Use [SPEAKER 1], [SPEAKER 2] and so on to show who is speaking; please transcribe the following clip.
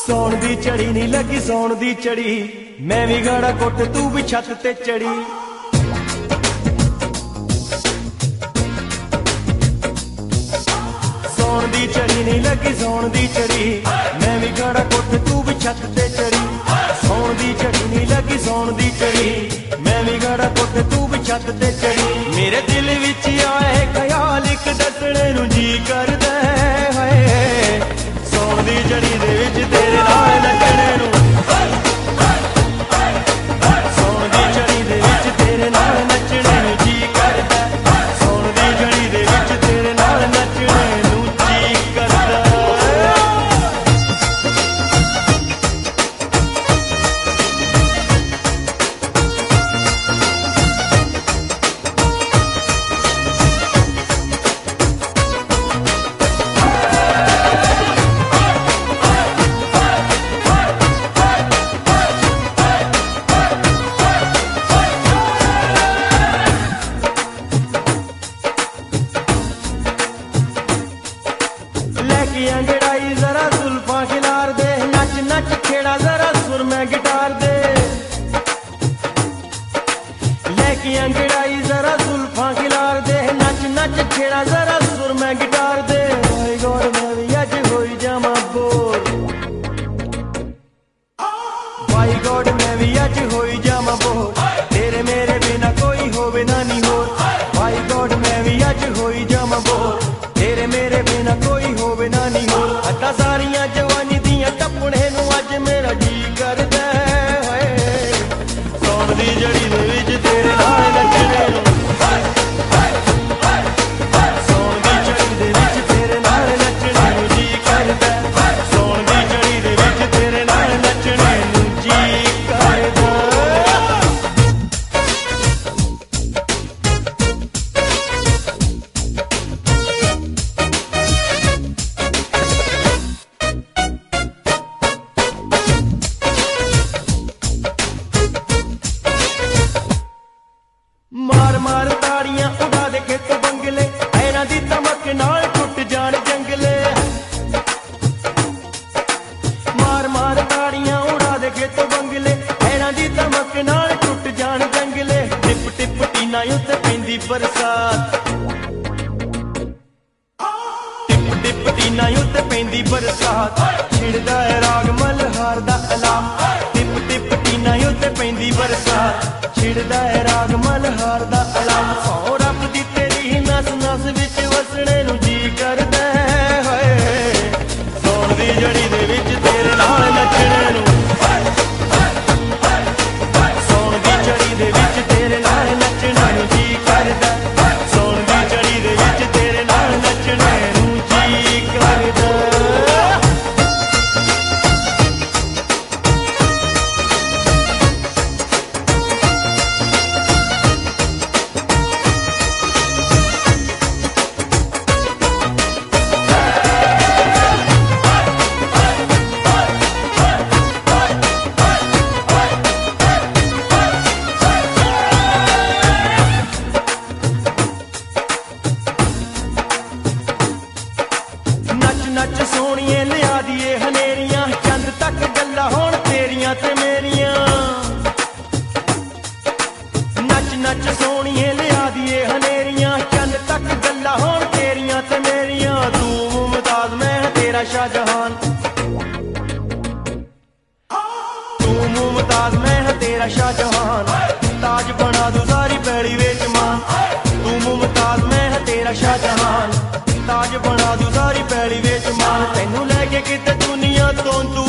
[SPEAKER 1] ਸੌਣ ਦੀ ਝੜੀ ਨਹੀਂ ਲੱਗੀ ਸੌਣ ਦੀ ਝੜੀ, ਮੈਂ ਵੀ ਗਾੜਾ ਕੁੱਟ ਤੂੰ ਵੀ ਛੱਤ ਤੇ ਚੜੀ। ਸੌਣ ਦੀ ਝੜੀ ਨਹੀਂ ਲੱਗੀ ਸੌਣ ਦੀ ਝੜੀ, ਮੈਂ ਵੀ ਗਾੜਾ ਕੁੱਟ ਤੂੰ ਵੀ ਛੱਤ ਤੇ ਚੜੀ। ਸੌਣ ਦੀ ਝੜੀ ਨਹੀਂ ਲੱਗੀ ਸੌਣ ਦੀ ਝੜੀ, ਮੈਂ ਵੀ ਗਾੜਾ ਕੁੱਟ ਤੂੰ ਵੀ ਛੱਤ ਤੇ ਚੜੀ। ਮੇਰੇ ਦਿਲ ਵਿੱਚ ਆਏ ਖਿਆਲ ਇੱਕ ਦੱਸਣੇ ਨੂੰ ਜੀ ਕਰਦਾ ਹੈ, ਸੌਣ ਦੀ ਝੜੀ ਦੇ ਵਿੱਚ ਤੇਰੇ ਨਾਲ ਨੱਚਣੇ ਨੂੰ। ਸੌਣ ਦੀ ਝੜੀ ਦੇ ਵਿੱਚ ਤੇਰੇ ਨਾਲ ਨੱਚਣੇ ਨੂੰ ਜੀ ਕਰਦਾ, ਸੌਣ ਦੀ ਝੜੀ ਦੇ ਵਿੱਚ ਤੇਰੇ ਨਾਲ ਨੱਚਣੇ ਨੂੰ ਜੀ ਕਰਦਾ। अंगड़ाई जरा जुल्फा खिलार दे, नच नच खेड़ा जरा सुर में गिटार दे। लेके अंगड़ाई जरा जुल्फा खिलार दे, नच नच खेड़ा जरा सुर में गिटार दे। भाई गौर मैं भी अज होई जामा बोर, भाई गौर मैं भी अज होई जामा बोर, तेरे मेरे बिना कोई होवे ना नी होर। भाई गौर मैं भी अज होई जामा बोर, तेरे मेरे बिना कोई होवे ना नी होर। अदा सारियां जवानी दियां टप्पणे नूं अज मेरा जी करदा है, सौण दी झड़ी दे विच तेरे नाल नच्चणे नूं। सौण दी झड़ी दे विच तेरे नाल नच्चणे नूं जी करदा, सौण दी झड़ी दे विच तेरे नाल नच्चणे नूं जी करदा। मार मार ताड़ियां उड़ा दे खेत बंगले, ऐना दी तमक नाल टुट जान जंगले। मार मार ताड़ियां उड़ा दे खेत बंगले, ऐना दी तमक नाल टुट जान जंगले। टिप टिप टीना उत्ते पैंदी बरसात, टिप टिप टीना उत्ते पैंदी बरसात। छिड़दा है राग मल्हार दा अलाम, टिप टिप टीना उत्ते पैंदी बरसात। छिड़दा है राग मल्हार दा अलाम, सौ रब दी तेरी नस नस विच वसणे नूं जी करदा है, सौण दी झड़ी दे विच तेरे नाल नच्चणे नूं। सौण दी झड़ी दे विच तेरे नाल नच्चणे नूं जी करदा, सौण दी झड़ी दे विच तेरे नाल नच्चणे नूं जी करदा। नच सोहणिए लिया दिए हनेरियां, चंद तक गल्लां होण तेरियां ते मेरियां। नच नच सोहणिए लिया दिए हनेरियां, चंद तक गल्लां होण तेरियां ते मेरियां। तू मुमताज मैं तेरा शाहजहान, तू मुमताज मैं तेरा शाहजहान। ताज बना दूं सारी पैड़ी विच मान, तू मुमताज मैं तेरा शाहजहान। ताज बना दूं सारी पैड़ी विच मान, तैनू लैके किते दुनिया तो तू